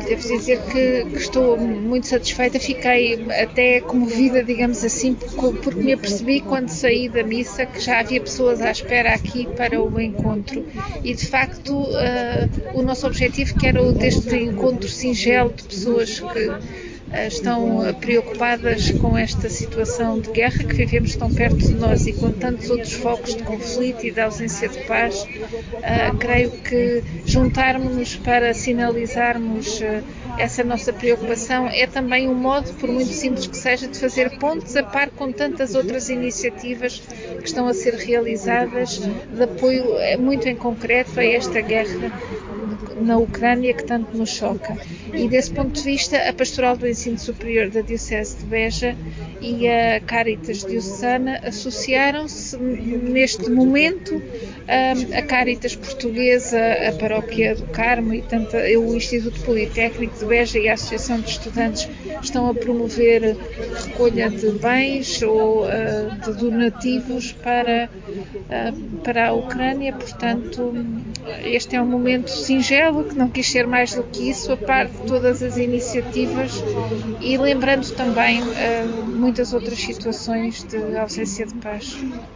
devo dizer que estou muito satisfeita, fiquei até comovida, digamos assim, porque me apercebi quando saí da missa que já havia pessoas à espera aqui para o encontro e de facto o nosso objetivo, que era o deste encontro singelo de pessoas que estão preocupadas com esta situação de guerra que vivemos tão perto de nós e com tantos outros focos de conflito e de ausência de paz, creio que juntarmos-nos para sinalizarmos essa nossa preocupação é também um modo, por muito simples que seja, de fazer pontos a par com tantas outras iniciativas que estão a ser realizadas de apoio muito em concreto a esta guerra na Ucrânia que tanto nos choca. E desse ponto de vista, a Pastoral do Ensino Superior da Diocese de Beja e a Caritas Diocesana associaram-se neste momento. A Caritas Portuguesa, a Paróquia do Carmo e o Instituto Politécnico de Beja e a Associação de Estudantes estão a promover recolha de bens ou de donativos para a Ucrânia. Portanto, este é um momento singelo, que não quis ser mais do que isso, a par de todas as iniciativas e lembrando também muitas outras situações de ausência de paz.